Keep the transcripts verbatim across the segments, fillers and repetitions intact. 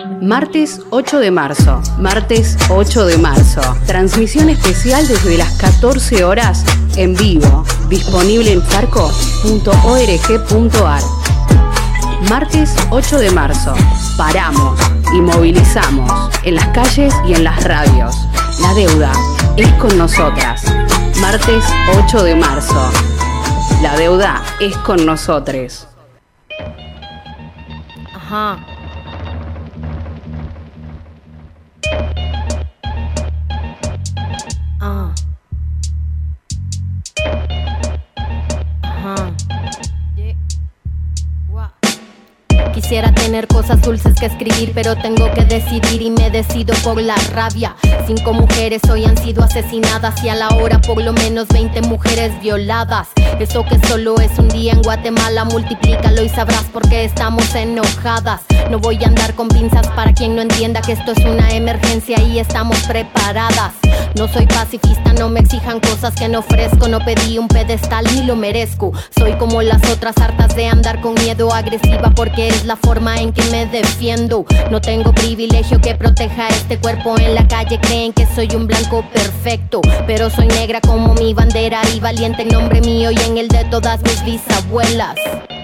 Martes ocho de marzo, martes ocho de marzo. Transmisión especial desde las catorce horas en vivo, disponible en farco punto org punto ar. Martes ocho de marzo, paramos y movilizamos en las calles y en las radios. La deuda es con nosotras. Martes ocho de marzo, la deuda es con nosotros. Ajá. Ah. Ajá. Quisiera tener cosas dulces que escribir, pero tengo que decidir y me decido por la rabia. Cinco mujeres hoy han sido asesinadas y a la hora por lo menos veinte mujeres violadas. Eso que solo es un día en Guatemala, multiplícalo y sabrás por qué estamos enojadas. No voy a andar con pinzas para quien no entienda que esto es una emergencia y estamos preparadas. No soy pacifista, no me exijan cosas que no ofrezco. No pedí un pedestal ni lo merezco. Soy como las otras, hartas de andar con miedo, agresiva porque es la forma en que me defiendo. No tengo privilegio que proteja este cuerpo. En la calle creen que soy un blanco perfecto, pero soy negra como mi bandera y valiente en nombre mío y en el de todas mis bisabuelas.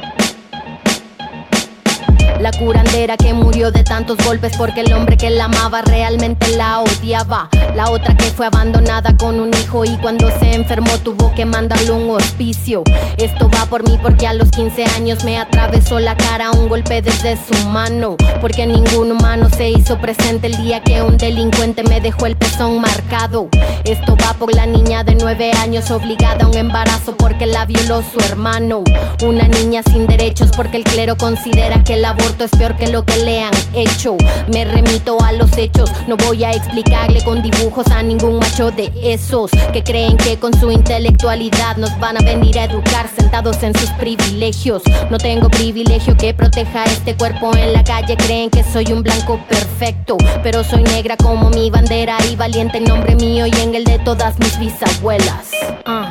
La curandera que murió de tantos golpes porque el hombre que la amaba realmente la odiaba. La otra que fue abandonada con un hijo y cuando se enfermó tuvo que mandarle un hospicio. Esto va por mí porque a los quince años me atravesó la cara un golpe desde su mano. Porque ningún humano se hizo presente el día que un delincuente me dejó el pezón marcado. Esto va por la niña de nueve años obligada a un embarazo porque la violó su hermano. Una niña sin derechos porque el clero considera que el aborto es peor que lo que le han hecho. Me remito a los hechos, no voy a explicarle con dibujos a ningún macho de esos que creen que con su intelectualidad nos van a venir a educar sentados en sus privilegios. No tengo privilegio que proteja este cuerpo. En la calle creen que soy un blanco perfecto, pero soy negra como mi bandera y valiente en nombre mío y en el de todas mis bisabuelas. uh.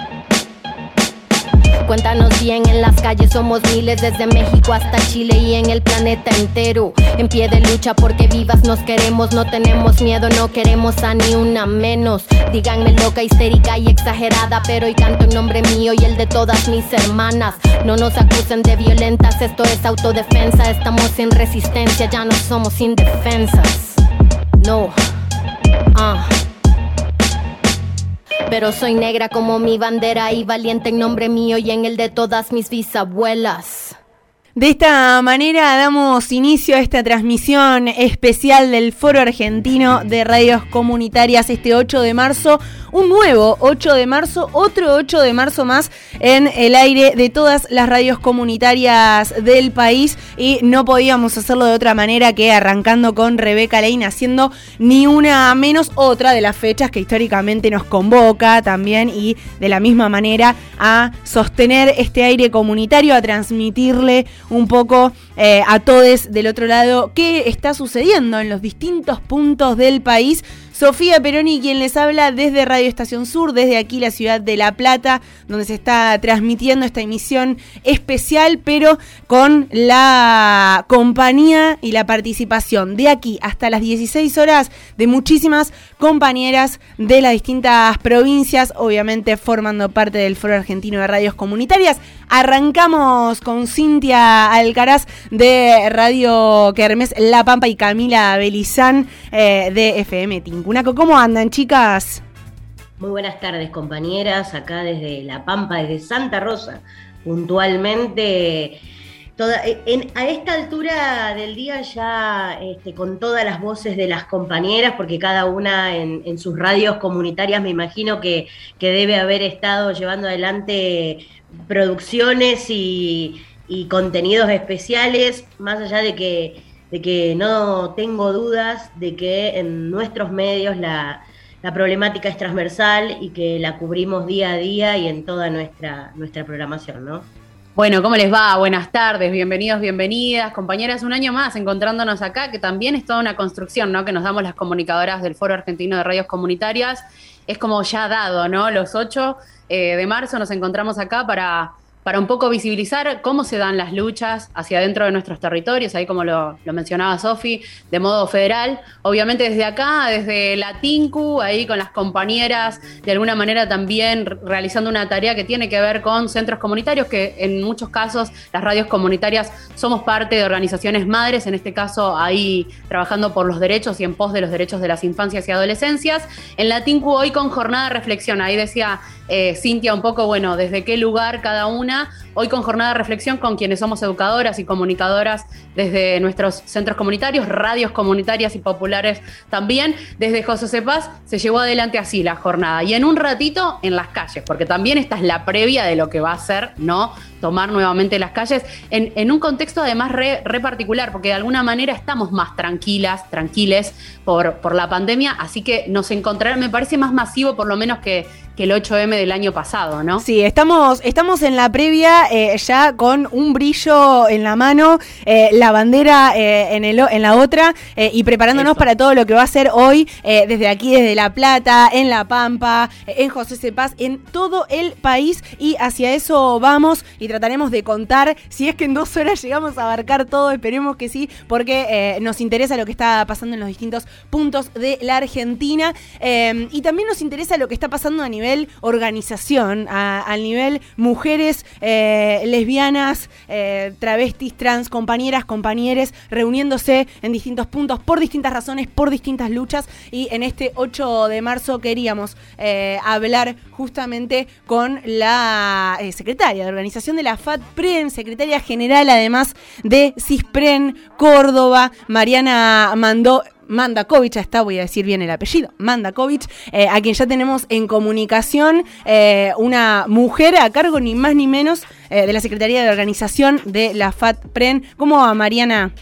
Cuéntanos bien, en las calles somos miles, desde México hasta Chile y en el planeta entero. En pie de lucha porque vivas nos queremos, no tenemos miedo, no queremos a ni una menos. Díganme loca, histérica y exagerada, pero hoy canto en nombre mío y el de todas mis hermanas. No nos acusen de violentas, esto es autodefensa. Estamos sin resistencia, ya no somos indefensas. No, ah uh. Pero soy negra como mi bandera y valiente en nombre mío y en el de todas mis bisabuelas. De esta manera damos inicio a esta transmisión especial del Foro Argentino de Radios Comunitarias este ocho de marzo. Un nuevo ocho de marzo, otro ocho de marzo más en el aire de todas las radios comunitarias del país. Y no podíamos hacerlo de otra manera que arrancando con Rebeca Lane, haciendo ni una menos otra de las fechas que históricamente nos convoca también y de la misma manera a sostener este aire comunitario, a transmitirle un poco eh, a todos del otro lado qué está sucediendo en los distintos puntos del país. Sofía Peroni, quien les habla desde Radio Estación Sur, desde aquí la ciudad de La Plata, donde se está transmitiendo esta emisión especial, pero con la compañía y la participación de aquí hasta las dieciséis horas de muchísimas compañeras de las distintas provincias, obviamente formando parte del Foro Argentino de Radios Comunitarias. Arrancamos con Cintia Alcaraz de Radio Kermés La Pampa y Camila Belizán eh, de F M Tincunaco. ¿Cómo andan, chicas? Muy buenas tardes, compañeras, acá desde La Pampa, desde Santa Rosa, puntualmente. Toda, en, a esta altura del día ya este, con todas las voces de las compañeras, porque cada una en, en sus radios comunitarias me imagino que, que debe haber estado llevando adelante producciones y, y contenidos especiales, más allá de que, de que no tengo dudas de que en nuestros medios la, la problemática es transversal y que la cubrimos día a día y en toda nuestra, nuestra programación, ¿no? Bueno, ¿cómo les va? Buenas tardes, bienvenidos, bienvenidas, compañeras, un año más encontrándonos acá, que también es toda una construcción, ¿no?, que nos damos las comunicadoras del Foro Argentino de Radios Comunitarias. Es como ya dado, ¿no? Los ocho eh, de marzo nos encontramos acá para para un poco visibilizar cómo se dan las luchas hacia adentro de nuestros territorios, ahí como lo, lo mencionaba Sofi, de modo federal. Obviamente desde acá, desde la TINCU, ahí con las compañeras, de alguna manera también realizando una tarea que tiene que ver con centros comunitarios, que en muchos casos las radios comunitarias somos parte de organizaciones madres, en este caso ahí trabajando por los derechos y en pos de los derechos de las infancias y adolescencias. En la TINCU hoy con jornada de reflexión, ahí decía eh, Cintia un poco, bueno, desde qué lugar cada una, hoy con jornada de reflexión con quienes somos educadoras y comunicadoras desde nuestros centros comunitarios, radios comunitarias y populares también. Desde José Cepaz se llevó adelante así la jornada. Y en un ratito en las calles, porque también esta es la previa de lo que va a ser, ¿no? Tomar nuevamente las calles, en, en un contexto además re, re particular, porque de alguna manera estamos más tranquilas, tranquiles por, por la pandemia, así que nos encontrarán, me parece más masivo por lo menos que, que el ocho eme del año pasado, ¿no? Sí, estamos, estamos en la previa eh, ya con un brillo en la mano, eh, la bandera eh, en, el, en la otra eh, y preparándonos Eso. para todo lo que va a ser hoy eh, desde aquí, desde La Plata, en La Pampa, eh, en José Cepaz, en todo el país, y hacia eso vamos y trataremos de contar, si es que en dos horas llegamos a abarcar todo, esperemos que sí, porque eh, nos interesa lo que está pasando en los distintos puntos de la Argentina eh, y también nos interesa lo que está pasando a nivel nivel organización, a, al nivel mujeres, eh, lesbianas, eh, travestis, trans, compañeras, compañeres, reuniéndose en distintos puntos por distintas razones, por distintas luchas, y en este ocho de marzo queríamos eh, hablar justamente con la eh, secretaria de organización de la FATPREN, secretaria general además de CISPREN Córdoba, Mariana Mandó Mandakovich, está, voy a decir bien el apellido, Mandakovich, eh, a quien ya tenemos en comunicación, eh, una mujer a cargo ni más ni menos eh, de la Secretaría de Organización de la FATPREN. ¿Cómo va, Mariana?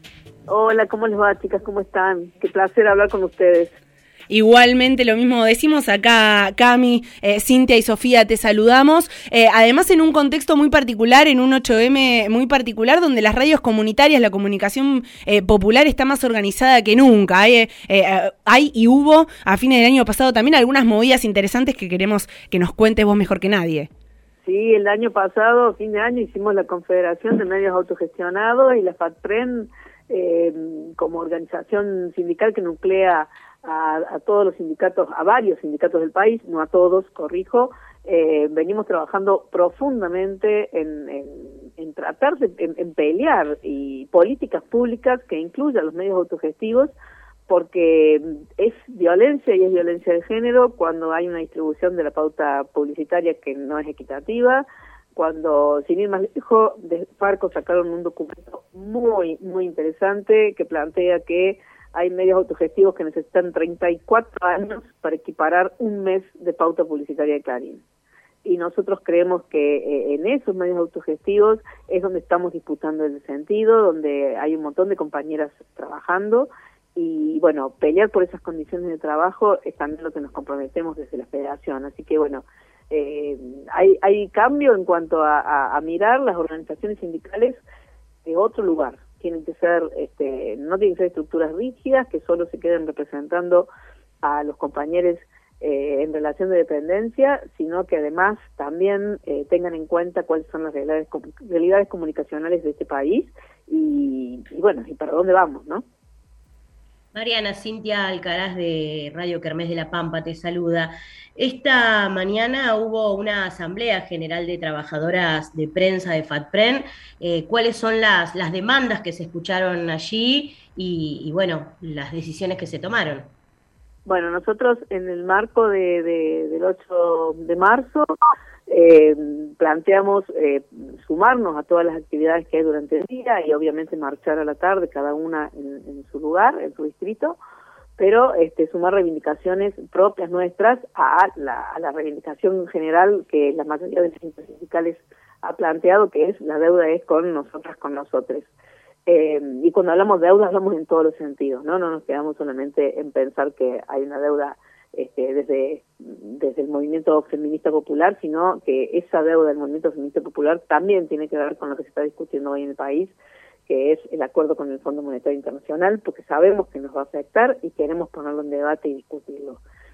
Hola, ¿cómo les va, chicas? ¿Cómo están? Qué placer hablar con ustedes. Igualmente lo mismo decimos acá, Cami, eh, Cintia y Sofía, te saludamos. Eh, además en un contexto muy particular, en un ocho eme muy particular, donde las radios comunitarias, la comunicación eh, popular está más organizada que nunca. Eh, eh, hay y hubo a fines del año pasado también algunas movidas interesantes que queremos que nos cuentes vos mejor que nadie. Sí, el año pasado, fin de año, hicimos la Confederación de Medios Autogestionados y la FATPREN eh, como organización sindical que nuclea A, a todos los sindicatos, a varios sindicatos del país, no a todos, corrijo, eh, venimos trabajando profundamente en, en, en tratar de en, en pelear y políticas públicas que incluyan los medios autogestivos, porque es violencia y es violencia de género cuando hay una distribución de la pauta publicitaria que no es equitativa, cuando, sin ir más lejos, de Farco sacaron un documento muy, muy interesante que plantea que hay medios autogestivos que necesitan treinta y cuatro años para equiparar un mes de pauta publicitaria de Clarín. Y nosotros creemos que eh, en esos medios autogestivos es donde estamos disputando el sentido, donde hay un montón de compañeras trabajando, y bueno, pelear por esas condiciones de trabajo es también lo que nos comprometemos desde la Federación. Así que bueno, eh, hay, hay cambio en cuanto a, a, a mirar las organizaciones sindicales de otro lugar. Tienen que ser, este, no tienen que ser estructuras rígidas que solo se queden representando a los compañeros eh, en relación de dependencia, sino que además también eh, tengan en cuenta cuáles son las realidades, realidades comunicacionales de este país y, y bueno, y para dónde vamos, ¿no? Mariana, Cintia Alcaraz de Radio Kermés de La Pampa te saluda. Esta mañana hubo una asamblea general de trabajadoras de prensa de FATPREN. Eh, ¿Cuáles son las, las demandas que se escucharon allí y, y, bueno, las decisiones que se tomaron? Bueno, nosotros en el marco de, de, del ocho de marzo eh, planteamos eh, sumarnos a todas las actividades que hay durante el día y obviamente marchar a la tarde, cada una en, en su lugar, en su distrito, pero este, sumar reivindicaciones propias nuestras a la, a la reivindicación general que la mayoría de los sindicales ha planteado, que es la deuda es con nosotras, con nosotros. Eh, y cuando hablamos de deuda hablamos en todos los sentidos, ¿no? No nos quedamos solamente en pensar que hay una deuda este, desde, desde el movimiento feminista popular, sino que esa deuda del movimiento feminista popular también tiene que ver con lo que se está discutiendo hoy en el país, que es el acuerdo con el Fondo Monetario Internacional, porque sabemos que nos va a afectar y queremos ponerlo en debate y discutirlo.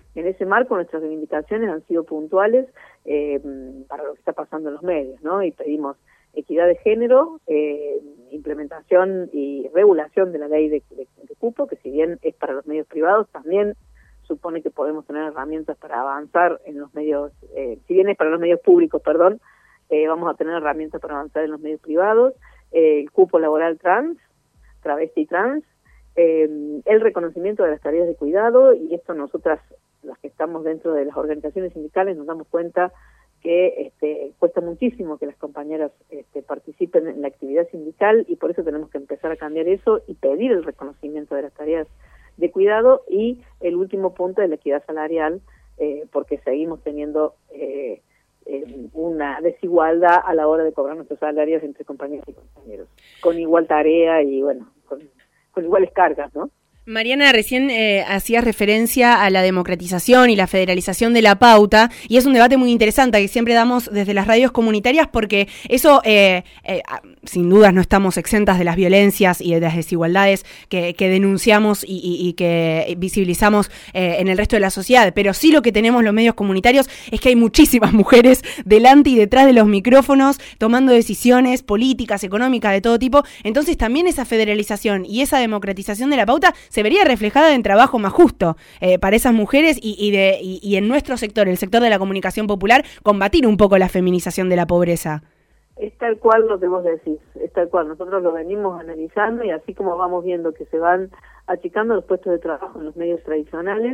En ese marco nuestras reivindicaciones han sido puntuales eh, para lo que está pasando en los medios, ¿no? Y pedimos equidad de género, eh, implementación y regulación de la ley de, de, de cupo, que si bien es para los medios privados, también supone que podemos tener herramientas para avanzar en los medios, eh, si bien es para los medios públicos, perdón, eh, vamos a tener herramientas para avanzar en los medios privados, eh, el cupo laboral trans, travesti trans, eh, el reconocimiento de las tareas de cuidado, y esto nosotras, las que estamos dentro de las organizaciones sindicales, nos damos cuenta que este, cuesta muchísimo que las compañeras este, participen en la actividad sindical, y por eso tenemos que empezar a cambiar eso y pedir el reconocimiento de las tareas de cuidado. Y el último punto es la equidad salarial, eh, porque seguimos teniendo eh, eh, una desigualdad a la hora de cobrar nuestros salarios entre compañeras y compañeros, con igual tarea y bueno, con, con iguales cargas, ¿no? Mariana, recién eh, hacías referencia a la democratización y la federalización de la pauta, y es un debate muy interesante que siempre damos desde las radios comunitarias, porque eso, eh, eh, sin dudas, no estamos exentas de las violencias y de las desigualdades que, que denunciamos y, y, y que visibilizamos eh, en el resto de la sociedad, pero sí lo que tenemos los medios comunitarios es que hay muchísimas mujeres delante y detrás de los micrófonos tomando decisiones políticas, económicas, de todo tipo. Entonces también esa federalización y esa democratización de la pauta se vería reflejada en trabajo más justo eh, para esas mujeres y, y, de, y, y en nuestro sector, el sector de la comunicación popular, combatir un poco la feminización de la pobreza. Es tal cual lo que vos decís, es tal cual. Nosotros lo venimos analizando, y así como vamos viendo que se van achicando los puestos de trabajo en los medios tradicionales,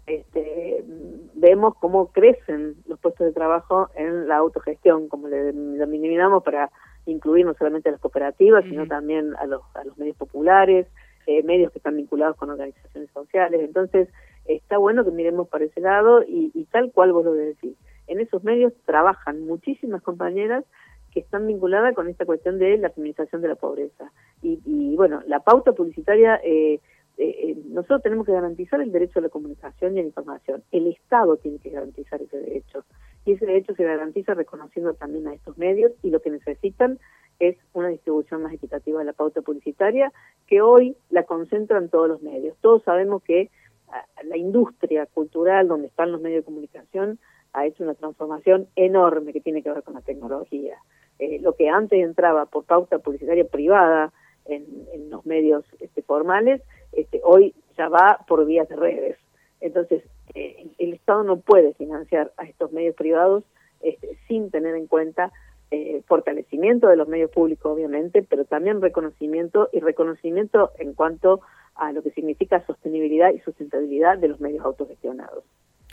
este, vemos cómo crecen los puestos de trabajo en la autogestión, como le denominamos, para incluir no solamente a las cooperativas, uh-huh. sino también a los, a los medios populares, Eh, medios que están vinculados con organizaciones sociales. Entonces está bueno que miremos para ese lado, y, y tal cual vos lo decís, en esos medios trabajan muchísimas compañeras que están vinculadas con esta cuestión de la feminización de la pobreza. Y, y bueno, la pauta publicitaria, eh, eh, nosotros tenemos que garantizar el derecho a la comunicación y a la información. El Estado tiene que garantizar ese derecho, y ese derecho se garantiza reconociendo también a estos medios, y lo que necesitan es una distribución más equitativa de la pauta publicitaria, que hoy la concentran todos los medios. Todos sabemos que la industria cultural, donde están los medios de comunicación, ha hecho una transformación enorme que tiene que ver con la tecnología. Eh, lo que antes entraba por pauta publicitaria privada en, en los medios este, formales, este, hoy ya va por vías de redes. Entonces, eh, el Estado no puede financiar a estos medios privados este, sin tener en cuenta Eh, fortalecimiento de los medios públicos, obviamente, pero también reconocimiento, y reconocimiento en cuanto a lo que significa sostenibilidad y sustentabilidad de los medios autogestionados.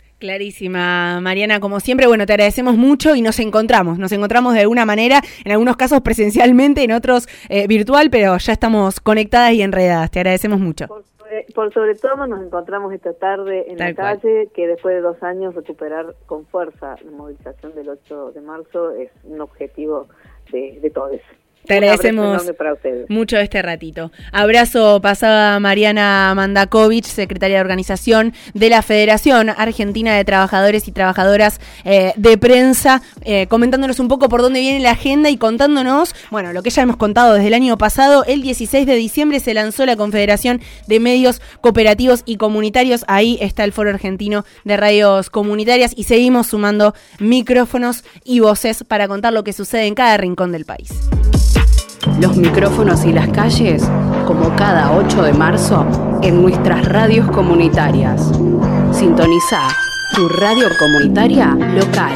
Clarísima, Mariana, como siempre. Bueno, te agradecemos mucho y nos encontramos, nos encontramos de alguna manera, en algunos casos presencialmente, en otros eh, virtual, pero ya estamos conectadas y enredadas. Te agradecemos mucho. Por sobre, por sobre todo nos encontramos esta tarde en Tal la calle, cual. Que después de dos años recuperar con fuerza la movilización del ocho de marzo es un objetivo de, de todos. Te agradecemos mucho este ratito. Abrazo. Pasaba Mariana Mandakovich, secretaria de organización de la Federación Argentina de Trabajadores y Trabajadoras eh, de Prensa, eh, comentándonos un poco por dónde viene la agenda y contándonos, bueno, lo que ya hemos contado desde el año pasado. El dieciséis de diciembre se lanzó la Confederación de Medios Cooperativos y Comunitarios. Ahí está el Foro Argentino de Radios Comunitarias, y seguimos sumando micrófonos y voces para contar lo que sucede en cada rincón del país. Los micrófonos y las calles, como cada ocho de marzo, en nuestras radios comunitarias. Sintoniza tu radio comunitaria local.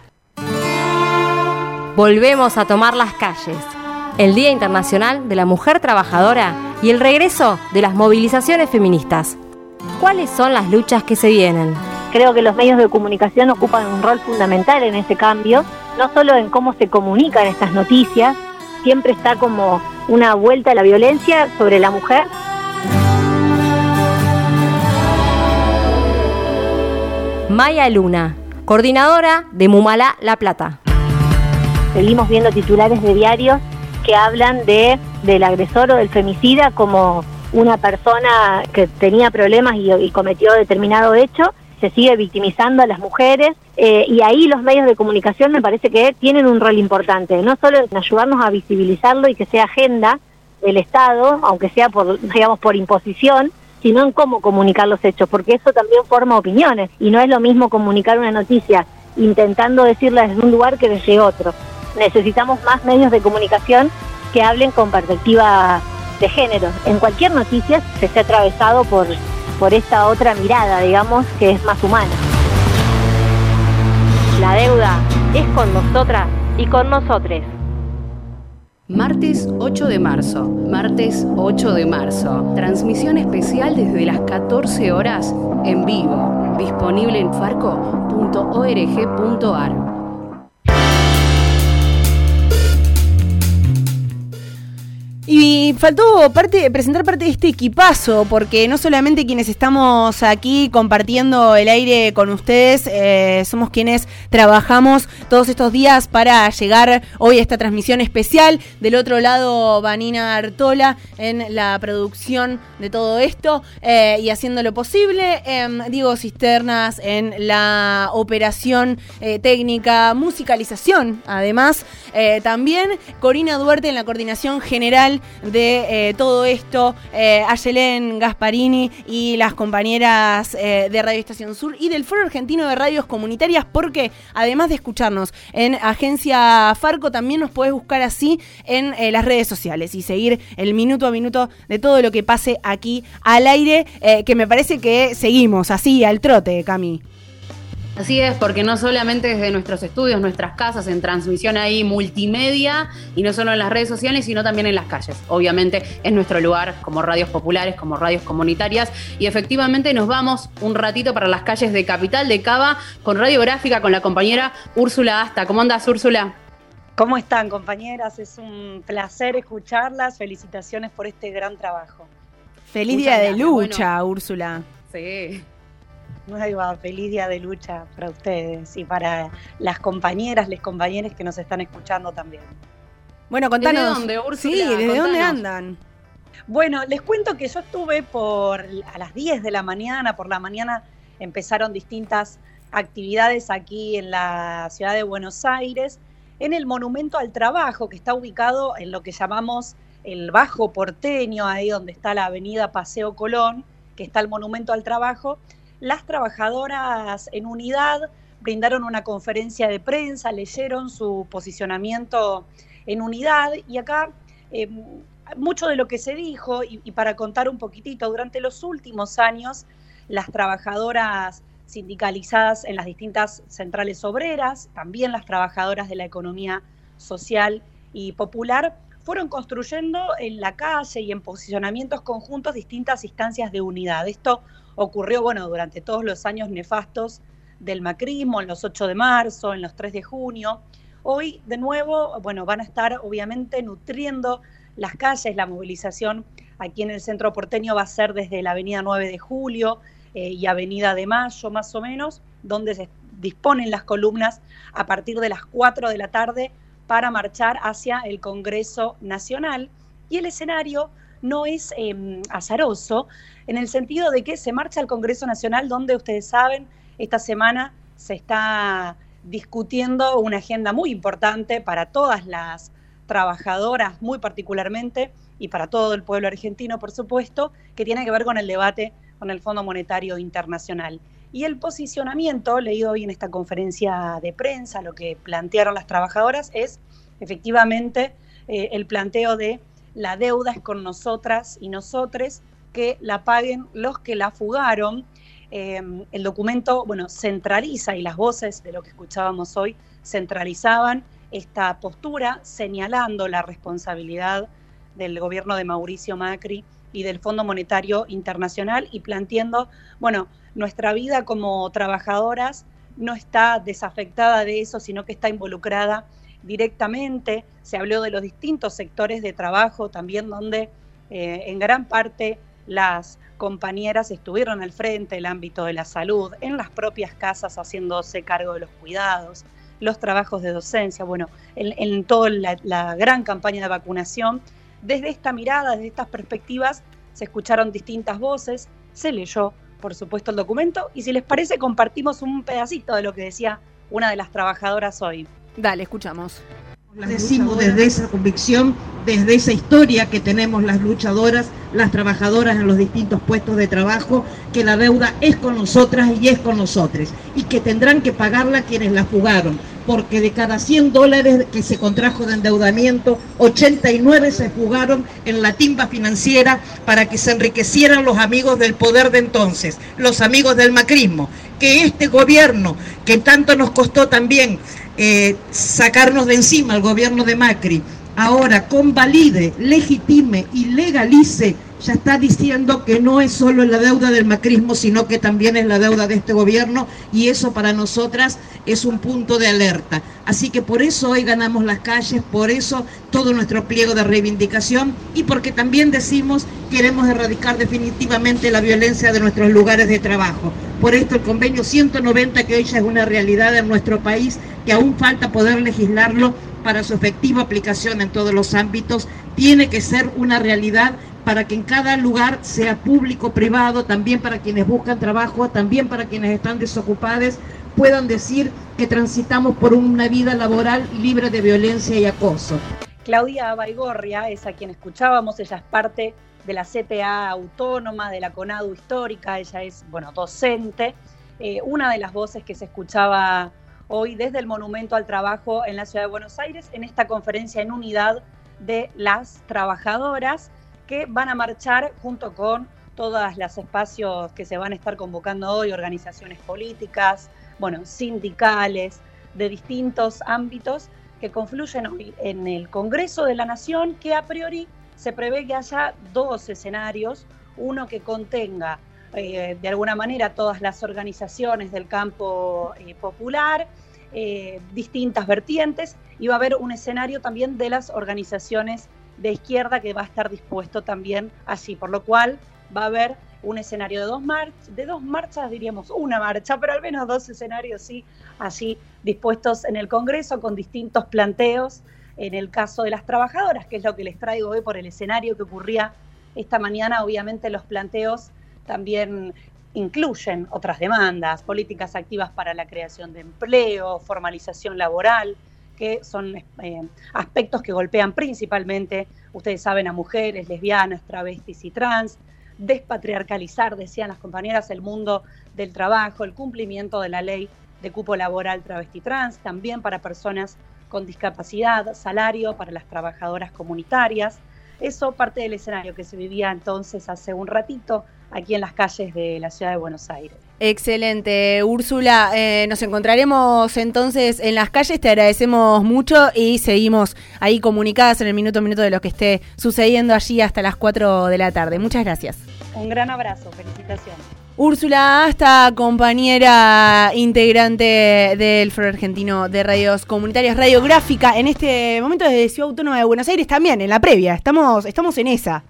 Volvemos a tomar las calles. El Día Internacional de la Mujer Trabajadora y el regreso de las movilizaciones feministas. ¿Cuáles son las luchas que se vienen? Creo que los medios de comunicación ocupan un rol fundamental en ese cambio, no solo en cómo se comunican estas noticias. Siempre está como una vuelta a la violencia sobre la mujer. Maya Luna, coordinadora de Mumalá La Plata. Seguimos viendo titulares de diarios que hablan de del agresor o del femicida como una persona que tenía problemas y, y cometió determinado hecho. Se sigue victimizando a las mujeres, eh, y ahí los medios de comunicación me parece que tienen un rol importante, no solo en ayudarnos a visibilizarlo y que sea agenda del Estado, aunque sea por, digamos, por imposición, sino en cómo comunicar los hechos, porque eso también forma opiniones, y no es lo mismo comunicar una noticia intentando decirla desde un lugar que desde otro. Necesitamos más medios de comunicación que hablen con perspectiva de género. En cualquier noticia se esté atravesado por, por esta otra mirada, digamos, que es más humana. La deuda es con nosotras y con nosotres. Martes ocho de marzo, martes ocho de marzo. Transmisión especial desde las catorce horas en vivo. Disponible en farco punto org punto ar. Y faltó parte, presentar parte de este equipazo, porque no solamente quienes estamos aquí compartiendo el aire con ustedes, eh, somos quienes trabajamos todos estos días para llegar hoy a esta transmisión especial. Del otro lado, Vanina Artola en la producción de todo esto eh, y haciendo lo posible. Eh, Diego Cisternas en la operación eh, técnica, musicalización, además. Eh, también Corina Duarte en la coordinación general de eh, todo esto, eh, Ayelén Gasparini y las compañeras eh, de Radio Estación Sur y del Foro Argentino de Radios Comunitarias, porque además de escucharnos en Agencia Farco, también nos podés buscar así en eh, las redes sociales y seguir el minuto a minuto de todo lo que pase aquí al aire, eh, que me parece que seguimos así al trote, Cami. Así es, porque no solamente desde nuestros estudios, nuestras casas, en transmisión ahí multimedia, y no solo en las redes sociales, sino también en las calles. Obviamente es nuestro lugar como radios populares, como radios comunitarias, y efectivamente nos vamos un ratito para las calles de Capital, de Cava, con Radiográfica, con la compañera Úrsula Asta. ¿Cómo andás, Úrsula? ¿Cómo están, compañeras? Es un placer escucharlas. Felicitaciones por este gran trabajo. Feliz Muchas día gracias. de lucha, bueno, Úrsula. Sí. Ahí va, feliz día de lucha para ustedes y para las compañeras, les compañeros que nos están escuchando también. Bueno, contanos. ¿Desde dónde, Úrsula? Sí, ¿desde contanos. dónde andan? Bueno, les cuento que yo estuve por a las diez de la mañana, por la mañana empezaron distintas actividades aquí en la ciudad de Buenos Aires, en el Monumento al Trabajo, que está ubicado en lo que llamamos el Bajo Porteño, ahí donde está la avenida Paseo Colón, que está el Monumento al Trabajo. Las trabajadoras en unidad brindaron una conferencia de prensa, leyeron su posicionamiento en unidad, y acá eh, mucho de lo que se dijo, y, y para contar un poquitito, durante los últimos años las trabajadoras sindicalizadas en las distintas centrales obreras, también las trabajadoras de la economía social y popular, fueron construyendo en la calle y en posicionamientos conjuntos distintas instancias de unidad. Esto ocurrió, bueno, durante todos los años nefastos del macrismo, en los ocho de marzo, en los tres de junio. Hoy, de nuevo, bueno, van a estar obviamente nutriendo las calles. La movilización aquí en el centro porteño va a ser desde la avenida nueve de julio eh, y avenida de Mayo, más o menos, donde se disponen las columnas a partir de las cuatro de la tarde para marchar hacia el Congreso Nacional. Y el escenario no es eh, azaroso, en el sentido de que se marcha al Congreso Nacional, donde ustedes saben, esta semana se está discutiendo una agenda muy importante para todas las trabajadoras, muy particularmente, y para todo el pueblo argentino, por supuesto, que tiene que ver con el debate con el Fondo Monetario Internacional. Y el posicionamiento, leído hoy en esta conferencia de prensa, lo que plantearon las trabajadoras es efectivamente eh, el planteo de la deuda es con nosotras y nosotres, que la paguen los que la fugaron. Eh, el documento, bueno, centraliza, y las voces de lo que escuchábamos hoy centralizaban esta postura, señalando la responsabilidad del gobierno de Mauricio Macri y del Fondo Monetario Internacional, y planteando, bueno, nuestra vida como trabajadoras no está desafectada de eso, sino que está involucrada directamente. Se habló de los distintos sectores de trabajo también, donde eh, en gran parte las compañeras estuvieron al frente del ámbito de la salud, en las propias casas haciéndose cargo de los cuidados, los trabajos de docencia, bueno, en, en toda la, la gran campaña de vacunación. Desde esta mirada, desde estas perspectivas, se escucharon distintas voces, se leyó, por supuesto, el documento, y si les parece, compartimos un pedacito de lo que decía una de las trabajadoras hoy. Dale, escuchamos. Las decimos desde esa convicción, desde esa historia que tenemos las luchadoras las trabajadoras en los distintos puestos de trabajo, que la deuda es con nosotras y es con nosotros, y que tendrán que pagarla quienes la fugaron, porque de cada cien dólares que se contrajo de endeudamiento, ochenta y nueve se fugaron en la timba financiera para que se enriquecieran los amigos del poder de entonces, los amigos del macrismo. Que este gobierno, que tanto nos costó también eh, sacarnos de encima el gobierno de Macri, ahora convalide, legitime y legalice, ya está diciendo que no es solo la deuda del macrismo, sino que también es la deuda de este gobierno, y eso para nosotras es un punto de alerta. Así que por eso hoy ganamos las calles, por eso todo nuestro pliego de reivindicación, y porque también decimos queremos erradicar definitivamente la violencia de nuestros lugares de trabajo. Por esto el convenio ciento noventa, que hoy ya es una realidad en nuestro país, que aún falta poder legislarlo para su efectiva aplicación en todos los ámbitos, tiene que ser una realidad para que en cada lugar, sea público, privado, también para quienes buscan trabajo, también para quienes están desocupados, puedan decir que transitamos por una vida laboral libre de violencia y acoso. Claudia Baigorria es a quien escuchábamos, ella es parte de la C T A autónoma, de la CONADU histórica, ella es, bueno, docente, eh, una de las voces que se escuchaba hoy desde el Monumento al Trabajo en la Ciudad de Buenos Aires, en esta conferencia en unidad de las trabajadoras, que van a marchar junto con todos los espacios que se van a estar convocando hoy, organizaciones políticas, bueno, sindicales, de distintos ámbitos que confluyen hoy en el Congreso de la Nación, que a priori se prevé que haya dos escenarios, uno que contenga eh, de alguna manera todas las organizaciones del campo eh, popular, eh, distintas vertientes, y va a haber un escenario también de las organizaciones de izquierda que va a estar dispuesto también así, por lo cual va a haber un escenario de dos marchas, de dos marchas diríamos una marcha, pero al menos dos escenarios sí, así dispuestos en el Congreso con distintos planteos. En el caso de las trabajadoras, que es lo que les traigo hoy por el escenario que ocurría esta mañana, obviamente los planteos también incluyen otras demandas, políticas activas para la creación de empleo, formalización laboral, que son eh, aspectos que golpean principalmente, ustedes saben, a mujeres, lesbianas, travestis y trans, despatriarcalizar, decían las compañeras, el mundo del trabajo, el cumplimiento de la ley de cupo laboral travesti trans, también para personas con discapacidad, salario para las trabajadoras comunitarias. Eso parte del escenario que se vivía entonces hace un ratito aquí en las calles de la Ciudad de Buenos Aires. Excelente, Úrsula. Eh, nos encontraremos entonces en las calles. Te agradecemos mucho y seguimos ahí comunicadas en el minuto a minuto de lo que esté sucediendo allí hasta las cuatro de la tarde. Muchas gracias. Un gran abrazo, felicitaciones. Úrsula Asta, compañera integrante del Foro Argentino de Radios Comunitarias, Radiográfica, en este momento desde Ciudad Autónoma de Buenos Aires también, en la previa. Estamos, estamos en esa.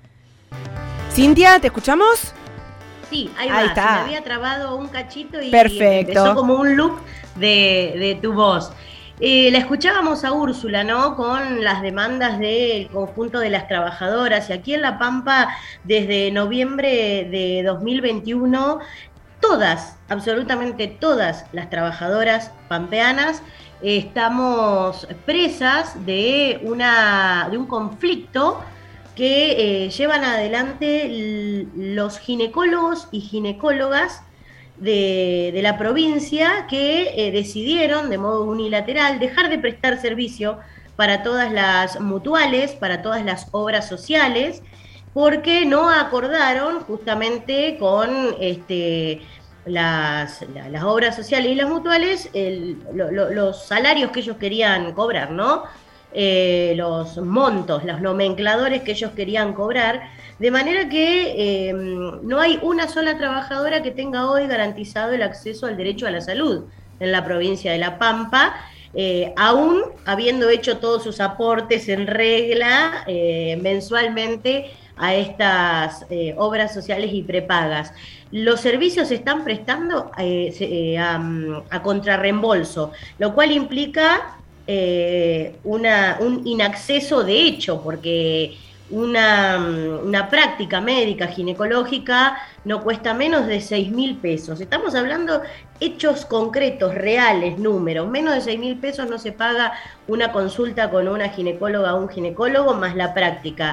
Cintia, ¿te escuchamos? Sí, ahí, ahí va. está. Se me había trabado un cachito y, Perfecto. y empezó como un loop de, de tu voz. Eh, la escuchábamos a Úrsula, ¿no? Con las demandas del conjunto de las trabajadoras. Y aquí en La Pampa, desde noviembre de dos mil veintiuno, todas, absolutamente todas las trabajadoras pampeanas eh, estamos presas de, una, de un conflicto que eh, llevan adelante l- los ginecólogos y ginecólogas de, de la provincia, que eh, decidieron de modo unilateral dejar de prestar servicio para todas las mutuales, para todas las obras sociales, porque no acordaron justamente con este, las, la, las obras sociales y las mutuales el, lo, lo, los salarios que ellos querían cobrar, ¿no? Eh, los montos, los nomencladores que ellos querían cobrar, de manera que eh, no hay una sola trabajadora que tenga hoy garantizado el acceso al derecho a la salud en la provincia de La Pampa, eh, aún habiendo hecho todos sus aportes en regla eh, mensualmente a estas eh, obras sociales y prepagas. Los servicios se están prestando eh, eh, a, a contrarreembolso, lo cual implica Eh, una, un inacceso de hecho, porque una, una práctica médica ginecológica no cuesta menos de seis mil pesos. Estamos hablando hechos concretos, reales, números. Menos de seis mil pesos no se paga una consulta con una ginecóloga o un ginecólogo, más la práctica.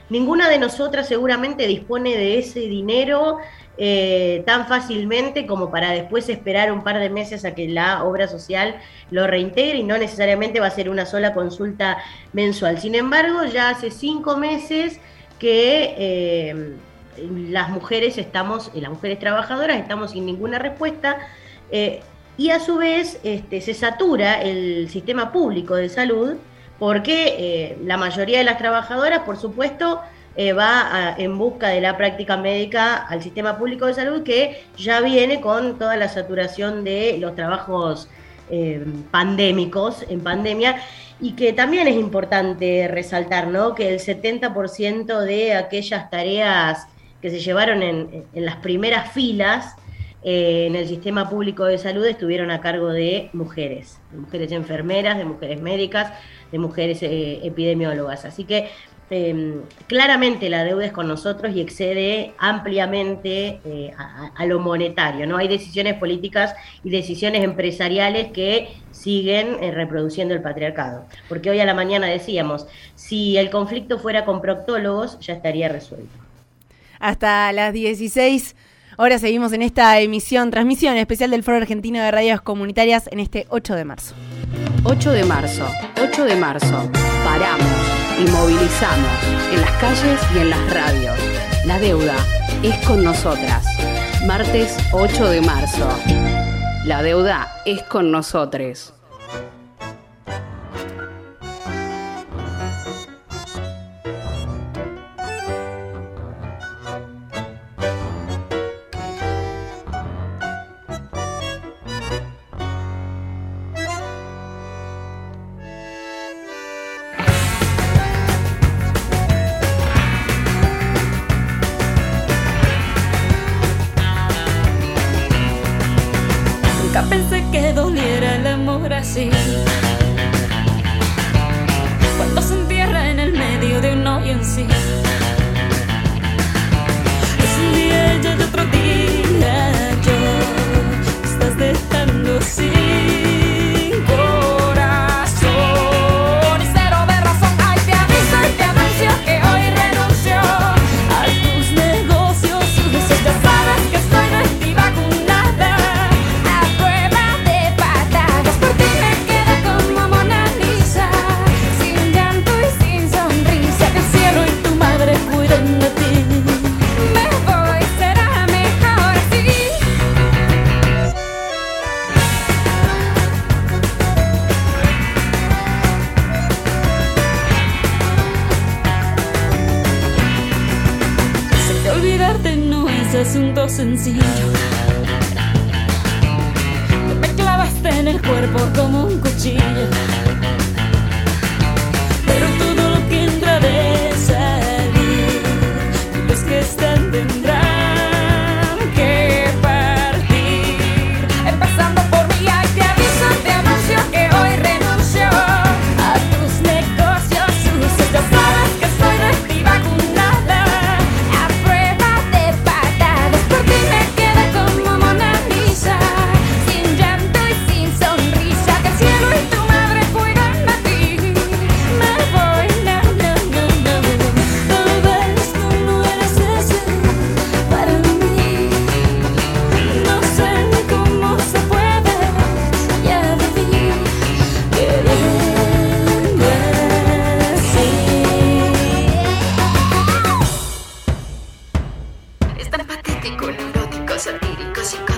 ninguna de nosotras seguramente dispone de ese dinero eh, tan fácilmente como para después esperar un par de meses a que la obra social lo reintegre, y no necesariamente va a ser una sola consulta mensual. Sin embargo, ya hace cinco meses que eh, las mujeres estamos, las mujeres trabajadoras estamos sin ninguna respuesta, eh, y a su vez este, se satura el sistema público de salud, porque eh, la mayoría de las trabajadoras, por supuesto, eh, va a, en busca de la práctica médica al sistema público de salud, que ya viene con toda la saturación de los trabajos eh, pandémicos, en pandemia, y que también es importante resaltar, ¿no?, que el setenta por ciento de aquellas tareas que se llevaron en, en las primeras filas eh, en el sistema público de salud estuvieron a cargo de mujeres, de mujeres enfermeras, de mujeres médicas, de mujeres eh, epidemiólogas. Así que eh, claramente la deuda es con nosotros y excede ampliamente eh, a, a lo monetario, ¿no? Hay decisiones políticas y decisiones empresariales que siguen eh, reproduciendo el patriarcado. Porque hoy a la mañana decíamos, si el conflicto fuera con proctólogos, ya estaría resuelto. Hasta las dieciséis horas seguimos en esta emisión, transmisión especial del Foro Argentino de Radios Comunitarias en este ocho de marzo. ocho de marzo, ocho de marzo, paramos y movilizamos en las calles y en las radios. La deuda es con nosotras. Martes ocho de marzo. La deuda es con nosotros. Pensé que doliera el amor así, cuando se entierra en el medio de un no y un sí. Es un día ella y otro día yo, estás dejando sin corazón y cero de razón. Ay, te aviso y te anuncio que hoy renuncio a tus negocios sucios. Ya sabes que estoy no estoy vacunada. Asunto sencillo, me clavaste en el cuerpo como un cuchillo, pero todo lo que entra de salir, los que están tendrán que partir, empezando por mí. Ay, te aviso, te anuncio que hoy renuncio a tus negocios sucios. Ya sabes que soy no estoy vacunada. Es tan patético, neurótico, satírico, psicótico.